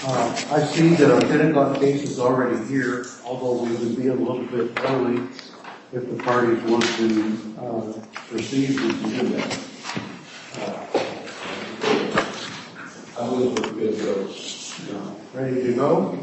I see that our 10 o'clock case is already here, although we would be a little bit early if the parties want to proceed. We can do that. I believe we're good to go. Ready to go?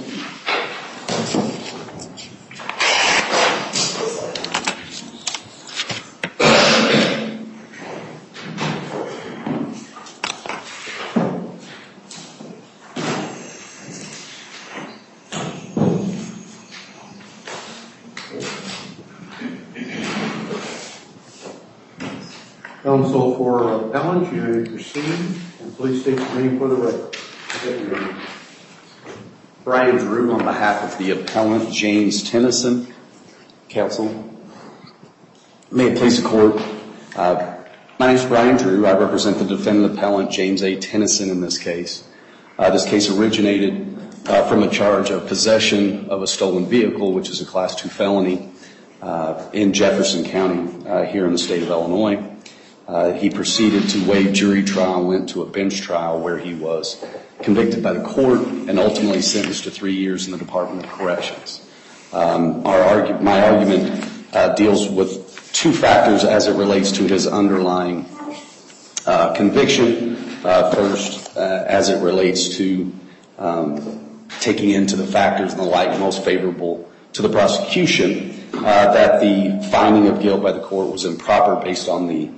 Counsel for appellant, you may proceed, and please state your name for the record. Brian Drew on behalf of the appellant, James Tennyson. Counsel, may it please the court. My name is Brian Drew. I represent the defendant appellant, James A. Tennyson, in this case. This case originated from a charge of possession of a stolen vehicle, which is a Class 2 felony in Jefferson County here in the state of Illinois. He proceeded to waive jury trial, went to a bench trial where he was convicted by the court and ultimately sentenced to 3 years in the Department of Corrections. My argument deals with two factors as it relates to his underlying conviction. First, as it relates to taking into the factors and the like most favorable to the prosecution, that the finding of guilt by the court was improper based on the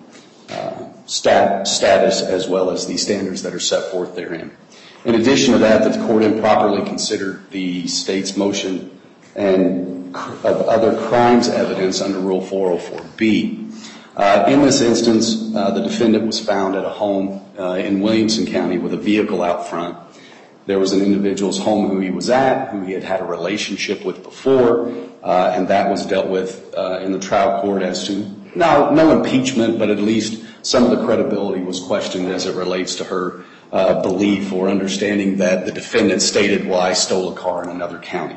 status as well as the standards that are set forth therein. In addition to that, the court improperly considered the state's motion and of other crimes evidence under Rule 404B. In this instance, the defendant was found at a home in Williamson County with a vehicle out front. There was an individual's home who he was at, who he had had a relationship with before, and that was dealt with in the trial court as to no impeachment, but at least some of the credibility was questioned as it relates to her belief or understanding that the defendant stated, well, I stole a car in another county.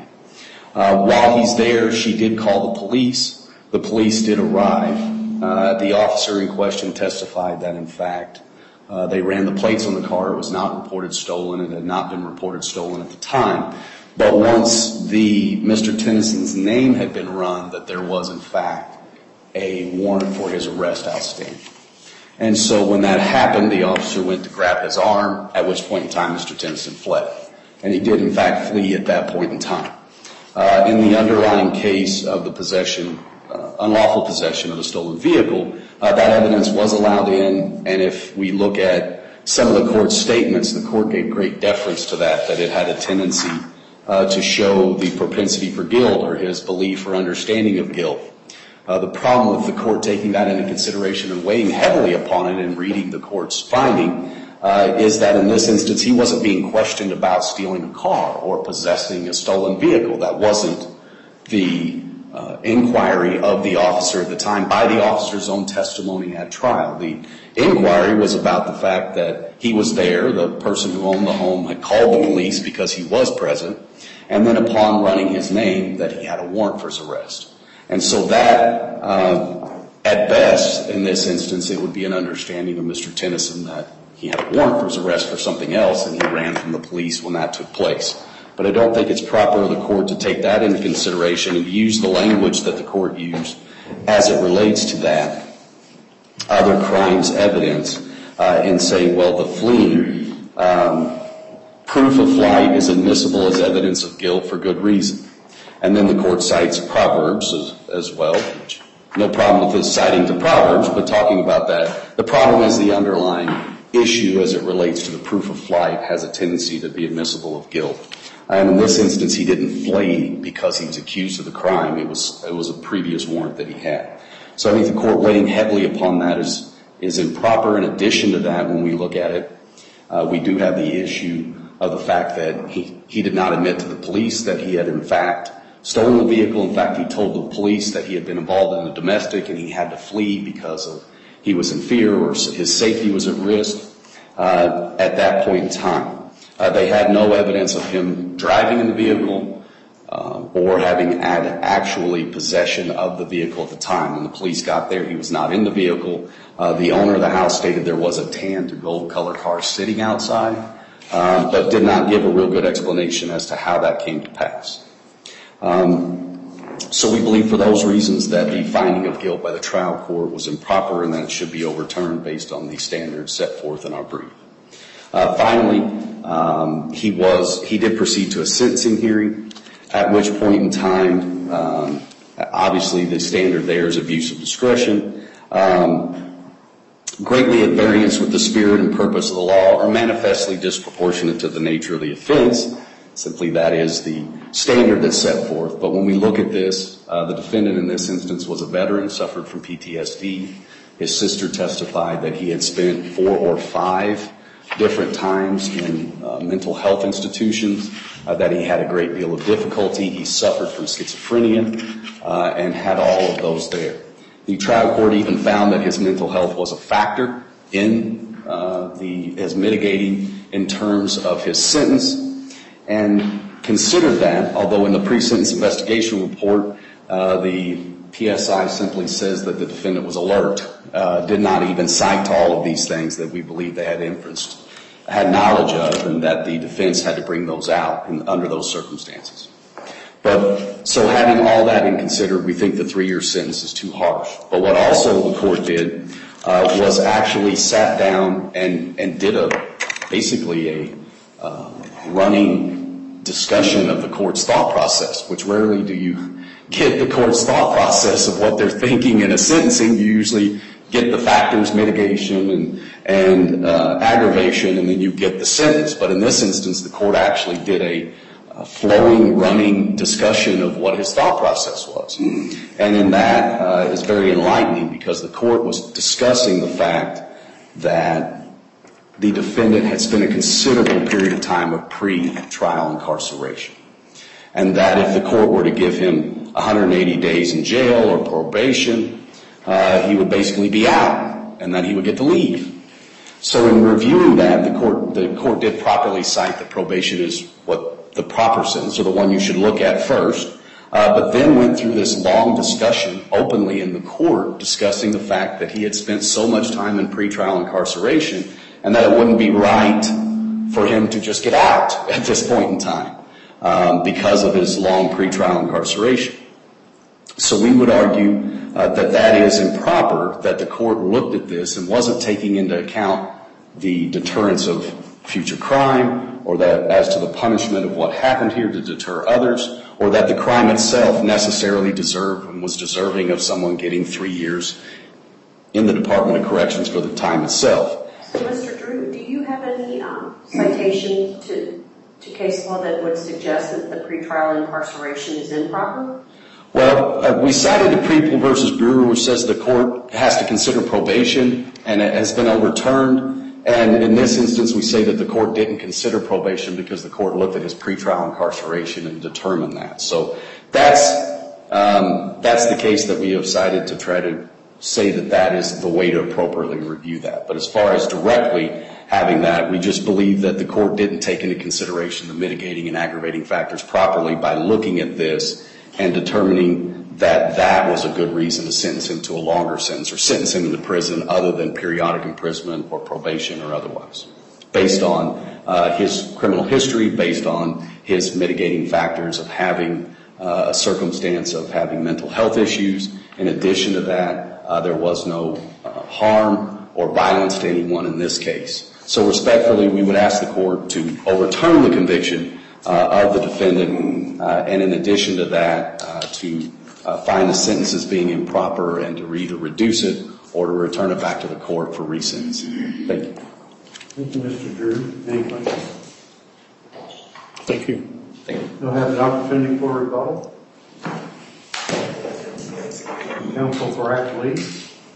While he's there, she did call the police. The police did arrive. The officer in question testified that, in fact, they ran the plates on the car. It was not reported stolen. It had not been reported stolen at the time. But once Mr. Tennyson's name had been run, that there was, in fact, a warrant for his arrest outstanding. And so when that happened, the officer went to grab his arm, at which point in time Mr. Tennyson fled. And he did, in fact, flee at that point in time. In the underlying case of the possession, unlawful possession of a stolen vehicle, that evidence was allowed in, and if we look at some of the court's statements, the court gave great deference to that it had a tendency to show the propensity for guilt or his belief or understanding of guilt. The problem with the court taking that into consideration and weighing heavily upon it and reading the court's finding is that in this instance he wasn't being questioned about stealing a car or possessing a stolen vehicle. That wasn't the inquiry of the officer at the time by the officer's own testimony at trial. The inquiry was about the fact that he was there, the person who owned the home had called the police because he was present, and then upon running his name that he had a warrant for his arrest. And so that, at best, in this instance, it would be an understanding of Mr. Tennyson that he had a warrant for his arrest for something else and he ran from the police when that took place. But I don't think it's proper of the court to take that into consideration and use the language that the court used as it relates to that other crimes evidence in saying, well, the fleeing proof of flight is admissible as evidence of guilt for good reason. And then the court cites Proverbs as well, which no problem with this citing to Proverbs, but talking about that. The problem is the underlying issue as it relates to the proof of flight has a tendency to be admissible of guilt. And in this instance, he didn't flee because he was accused of the crime. It was a previous warrant that he had. So I think the court weighing heavily upon that is improper. In addition to that, when we look at it, we do have the issue of the fact that he did not admit to the police that he had, in fact, stolen the vehicle. In fact, he told the police that he had been involved in a domestic and he had to flee because he was in fear or his safety was at risk at that point in time. They had no evidence of him driving in the vehicle or having had actually possession of the vehicle at the time. When the police got there, he was not in the vehicle. The owner of the house stated there was a tan to gold color car sitting outside. but did not give a real good explanation as to how that came to pass. So we believe for those reasons that the finding of guilt by the trial court was improper and that it should be overturned based on the standards set forth in our brief. Finally, he did proceed to a sentencing hearing, at which point in time, obviously the standard there is abuse of discretion, greatly at variance with the spirit and purpose of the law, or manifestly disproportionate to the nature of the offense. Simply that is the standard that's set forth. But when we look at this, the defendant in this instance was a veteran, suffered from PTSD. His sister testified that he had spent 4 or 5 different times in mental health institutions, that he had a great deal of difficulty. He suffered from schizophrenia and had all of those there. The trial court even found that his mental health was a factor in as mitigating in terms of his sentence, and considered that, although in the pre-sentence investigation report, the PSI simply says that the defendant was alert, did not even cite all of these things that we believe they had knowledge of, and that the defense had to bring those out under those circumstances. But so having all that in considered, we think the 3-year sentence is too harsh. But what also the court did was actually sat down and did basically a running discussion of the court's thought process, which rarely do you get the court's thought process of what they're thinking in a sentencing. You usually get the factors, mitigation and aggravation, and then you get the sentence. But in this instance, the court actually did a flowing, running discussion of what his thought process was. And in that is very enlightening, because the court was discussing the fact that the defendant had spent a considerable period of time of pre-trial incarceration, and that if the court were to give him 180 days in jail or probation, he would basically be out, and then he would get to leave. So in reviewing that, the court did properly cite that probation is what the proper sentence, or the one you should look at first, but then went through this long discussion openly in the court, discussing the fact that he had spent so much time in pre-trial incarceration, and that it wouldn't be right for him to just get out at this point in time because of his long pre-trial incarceration. So we would argue that is improper, that the court looked at this and wasn't taking into account the deterrence of future crime, or that as to the punishment of what happened here to deter others, or that the crime itself necessarily deserved and was deserving of someone getting 3 years in the Department of Corrections for the time itself. So, Mr. Drew, do you have any citation to case law that would suggest that the pretrial incarceration is improper? Well, we cited the Preble v. Brewer, which says the court has to consider probation, and it has been overturned. And in this instance, we say that the court didn't consider probation because the court looked at his pretrial incarceration and determined that. So that's the case that we have cited to try to say that is the way to appropriately review that. But as far as directly having that, we just believe that the court didn't take into consideration the mitigating and aggravating factors properly by looking at this and determining that that was a good reason to sentence him to a longer sentence, or sentence him into prison other than periodic imprisonment or probation or otherwise, based on his criminal history, based on his mitigating factors of having a circumstance of having mental health issues. In addition to that, there was no harm or violence to anyone in this case. So respectfully, we would ask the court to overturn the conviction of the defendant, and in addition to that, to find the sentence as being improper and to either reduce it or to return it back to the court for resentencing. Thank you. Thank you, Mr. Drew. Any questions? Thank you. You'll have an opportunity for rebuttal. Counsel for Appellee.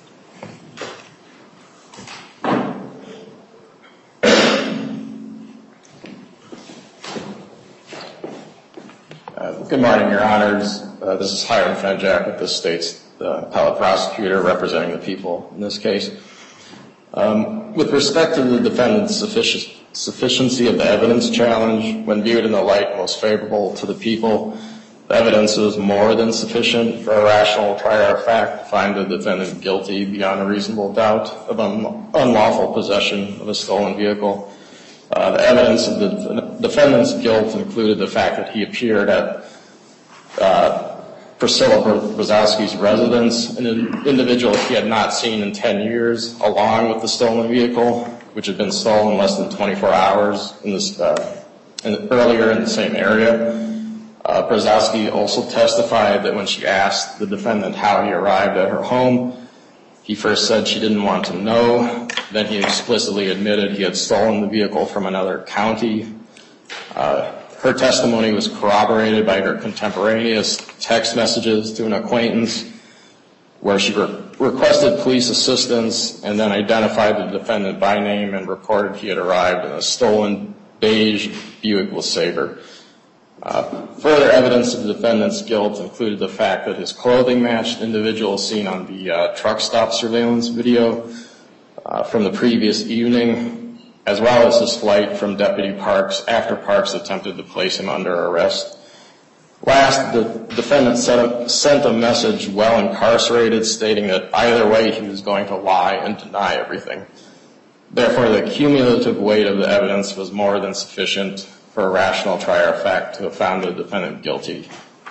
Good morning, Your Honors. This is Hiram Fenjack with the state's appellate prosecutor representing the people in this case. With respect to the defendant's sufficiency of the evidence challenge, when viewed in the light most favorable to the people, the evidence is more than sufficient for a rational trier of fact to find the defendant guilty beyond a reasonable doubt of unlawful possession of a stolen vehicle. The evidence of the defendant's guilt included the fact that he appeared at Priscilla Brzezowski's residence, an individual he had not seen in 10 years, along with the stolen vehicle, which had been stolen less than 24 hours earlier in the same area. Brzezowski also testified that when she asked the defendant how he arrived at her home, he first said she didn't want to know. Then he explicitly admitted he had stolen the vehicle from another county. Her testimony was corroborated by her contemporaneous text messages to an acquaintance where she requested police assistance and then identified the defendant by name and reported he had arrived in a stolen beige Buick LeSabre. Further evidence of the defendant's guilt included the fact that his clothing matched individuals seen on the truck stop surveillance video from the previous evening, as well as his flight from Deputy Parks after Parks attempted to place him under arrest. Last, the defendant sent a message while incarcerated stating that either way he was going to lie and deny everything. Therefore, the cumulative weight of the evidence was more than sufficient for a rational trier of fact to have found the defendant guilty.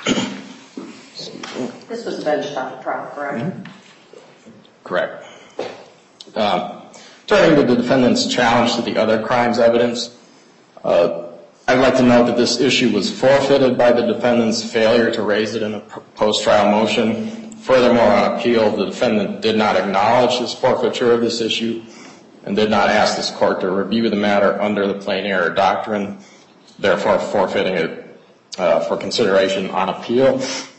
This was a bench trial, correct? Mm-hmm. Correct. Turning to the defendant's challenge to the other crimes evidence, I'd like to note that this issue was forfeited by the defendant's failure to raise it in a post-trial motion. Furthermore, on appeal, the defendant did not acknowledge his forfeiture of this issue and did not ask this court to review the matter under the plain error doctrine, therefore forfeiting it for consideration on appeal.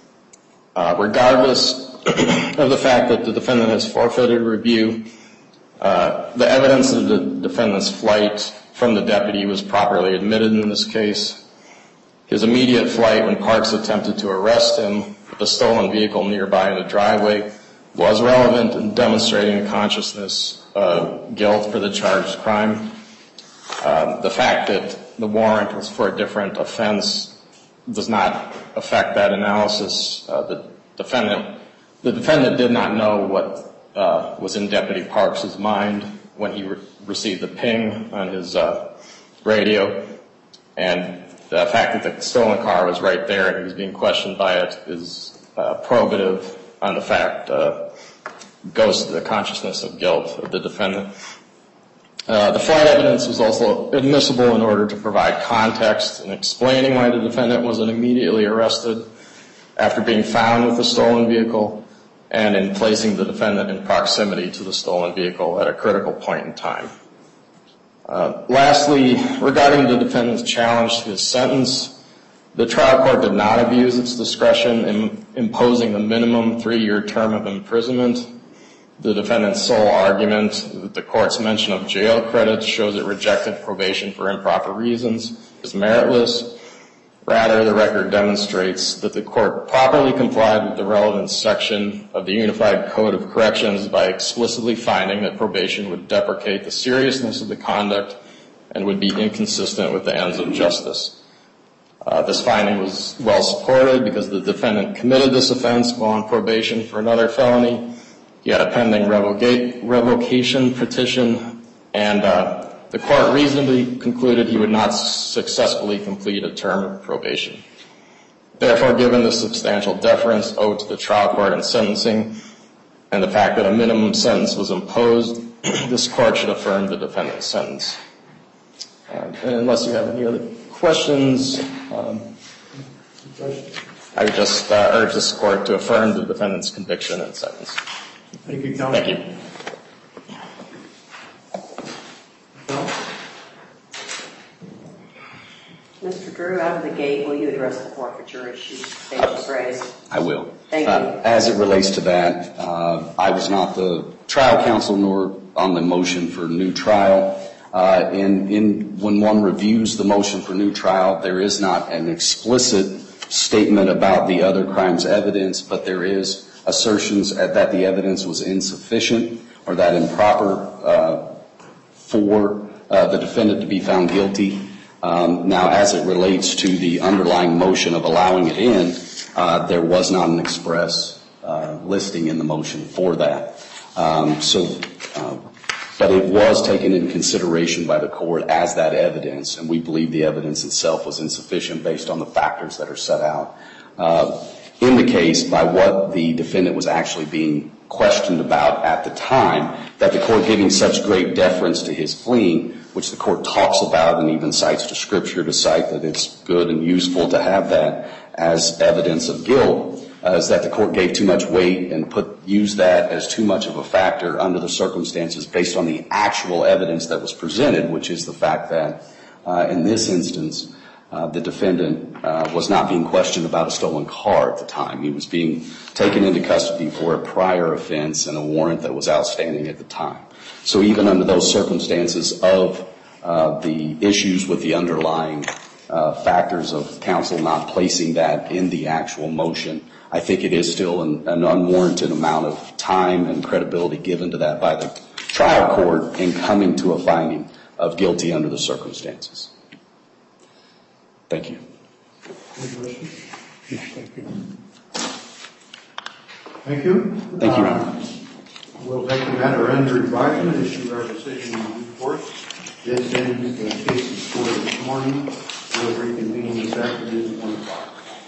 Regardless of the fact that the defendant has forfeited review, the evidence of the defendant's flight from the deputy was properly admitted in this case. His immediate flight when Parks attempted to arrest him with a stolen vehicle nearby in the driveway was relevant in demonstrating a consciousness of guilt for the charged crime. The fact that the warrant was for a different offense does not affect that analysis. The defendant did not know what was in Deputy Parks' mind when he received the ping on his radio, and the fact that the stolen car was right there and he was being questioned by it is probative on the fact, goes to the consciousness of guilt of the defendant. The flight evidence was also admissible in order to provide context in explaining why the defendant wasn't immediately arrested after being found with the stolen vehicle and in placing the defendant in proximity to the stolen vehicle at a critical point in time. Lastly, regarding the defendant's challenge to his sentence, the trial court did not abuse its discretion in imposing the minimum 3-year term of imprisonment. The defendant's sole argument that the court's mention of jail credits shows it rejected probation for improper reasons is meritless. Rather, the record demonstrates that the court properly complied with the relevant section of the Unified Code of Corrections by explicitly finding that probation would deprecate the seriousness of the conduct and would be inconsistent with the ends of justice. This finding was well supported because the defendant committed this offense while on probation for another felony. He had a pending revocation petition, and the court reasonably concluded he would not successfully complete a term of probation. Therefore, given the substantial deference owed to the trial court in sentencing and the fact that a minimum sentence was imposed, this court should affirm the defendant's sentence. And unless you have any other questions, I would just urge this court to affirm the defendant's conviction and sentence. Thank you, counsel. Thank you. Mr. Drew, out of the gate, will you address the forfeiture issue they just raised? I will. Thank you. As it relates to that, I was not the trial counsel nor on the motion for new trial. When one reviews the motion for new trial, there is not an explicit statement about the other crimes evidence, but there is assertions that the evidence was insufficient or that improper for the defendant to be found guilty. Now, as it relates to the underlying motion of allowing it in, there was not an express listing in the motion for that. So But it was taken into consideration by the court as that evidence, and we believe the evidence itself was insufficient based on the factors that are set out in the case by what the defendant was actually being questioned about at the time, that the court giving such great deference to his fleeing, which the court talks about and even cites to Scripture to cite that it's good and useful to have that as evidence of guilt, is that the court gave too much weight and used that as too much of a factor under the circumstances based on the actual evidence that was presented, which is the fact that in this instance, the defendant was not being questioned about a stolen car at the time. He was being taken into custody for a prior offense and a warrant that was outstanding at the time. So even under those circumstances of the issues with the underlying factors of counsel not placing that in the actual motion, I think it is still an unwarranted amount of time and credibility given to that by the trial court in coming to a finding of guilty under the circumstances. Thank you. Any questions? Thank you. Thank you. Thank you, Your Honor. We'll take the matter under advisement, issue our decision in due course. This ends the case before this morning. We'll reconvene this afternoon at 1 o'clock.